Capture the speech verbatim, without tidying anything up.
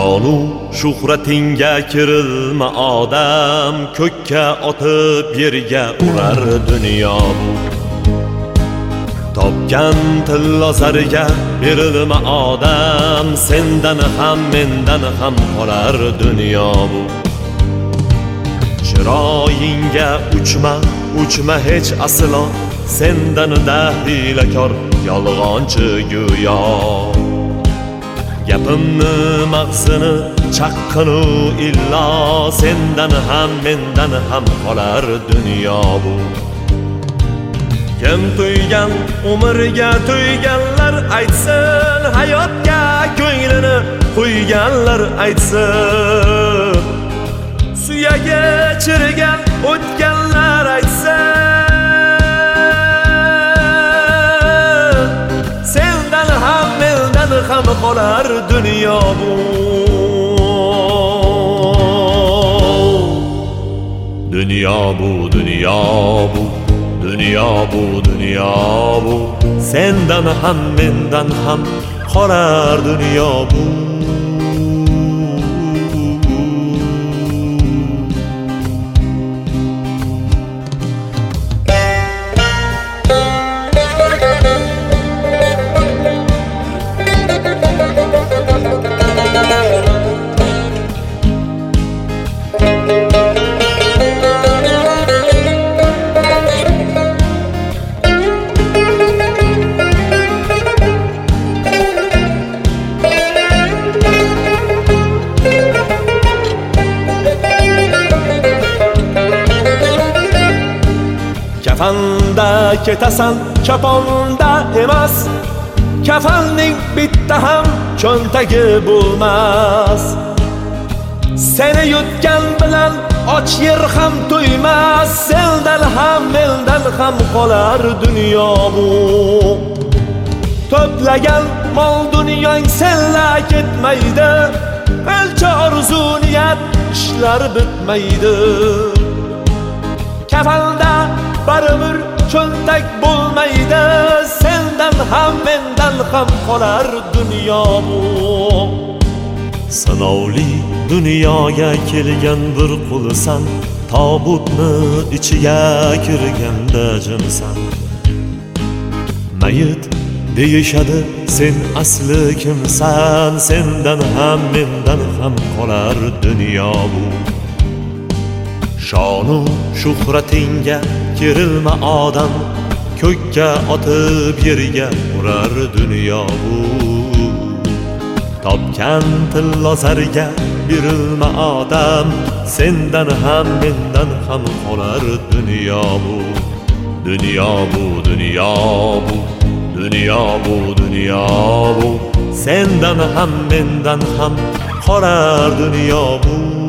Shonu shuhratingga kirilma odam, ko'kka otib yerga urar dunyo bu. Topgan tillo zariga berilma odam, sendan ham mendan ham qolar dunyo bu. Chiroyingga uchma, uchma hech aslo, sendan dahiylakor yolg'onchi go'yo. Gapimni mag'zini chaqqinu illo, sendan ham mendan ham qolar dunyo bu. Kim tuygan umrga tuyganlar aytsin, hayotga ko'nglini qo'yganlar aytsin, suyagi chirigan o'tganlar aytsin, sendan ham mendan ham qolar dunyo bu. Dunyo bu, dunyo bu, dunyo bu, dunyo bu, sendan ham mendan ham qolar dunyo bu. Kafanda ketasan, kaponda emas, kafanning bitta ham cho'ntagi bo'lmas. Seni yutgan bilan och yer ham to'ymas, sendan ham mendan ham qolar dunyo bu. To'plagan mol dunyong senla ketmaydi, qancha orzu niyat ishlar bitmaydi. Kafanda baribir cho'ntak bo'lmaydi, sendan ham mendan ham qolar dunyo bu. Sinovli dunyoga kelgan bir qulsan, tobutni ichiga kirganda jimsan. Mayit deyishadi, sen asli kimsan, sendan ham mendan ham qolar dunyo bu. Shonu shuhratingga kirilma odam, ko'kka otib yerga urar dunyo bu. Topgan tillo zariga berilma odam, sendan ham mendan ham qolar dunyo bu. Dunyo bu, dunyo bu, dunyo bu, dunyo bu, sendan ham mendan ham qolar dunyo bu.